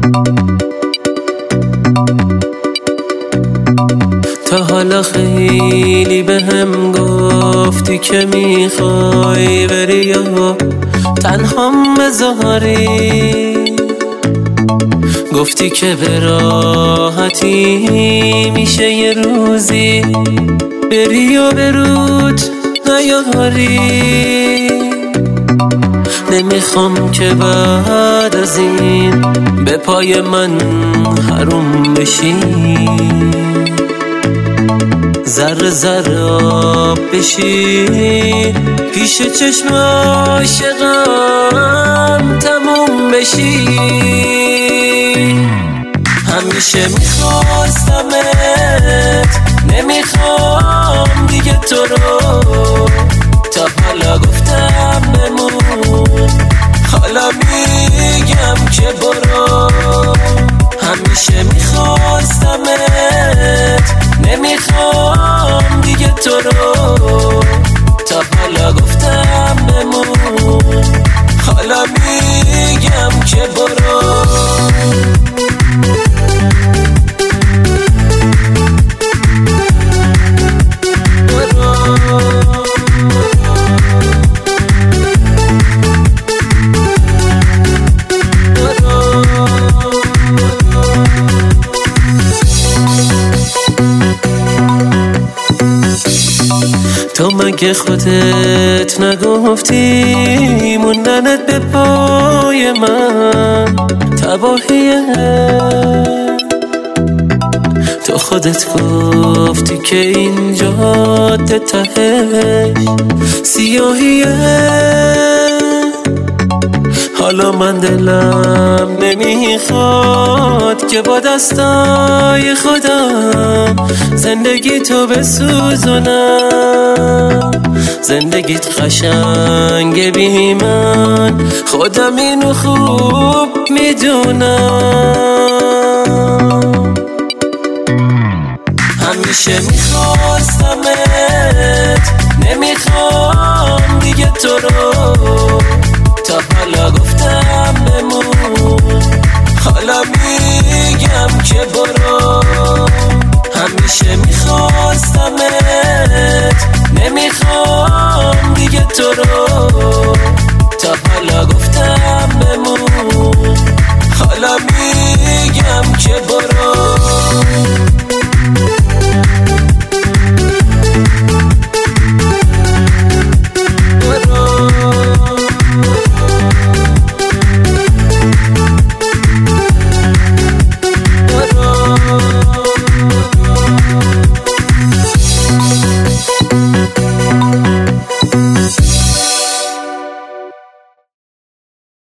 تا حالا خیلی بهم گفتی که میخوای بری یا تنهام بذاری، گفتی که به راحتی میشه یه روزی بری و برود نیاری. نمیخوام که بعد از این به پای من حروم بشی، ذره ذره آب بشی پیش چشم عاشقم تموم بشی. همیشه میخواستمت، نمیخوام دیگه تو رو، تا حالا گفتم بمون، حالا میگم که برو. همیشه میخواستمت، نمیخوام دیگه تو رو، تا حالا گفتم بمون، حالا میگم که برو. تو مگه خودت نگفتی موندنت به پای من تباهیه؟ تو خودت گفتی که این جاده تهش سیاهیه. حالا من دلم نمیخواد که با دستای خودم زندگی تو بسوزونم. زندگیت قشنگه بی من، خودم اینو خوب میدونم. همیشه میخواستمت، نمیخوام دیگه تو رو، تا حالا گفتم بمون، حالا میگم که برو. همیشه میخواستمت، نمیخوام دیگه تو رو، تا حالا گفتم بمون، حالا میگم که برو.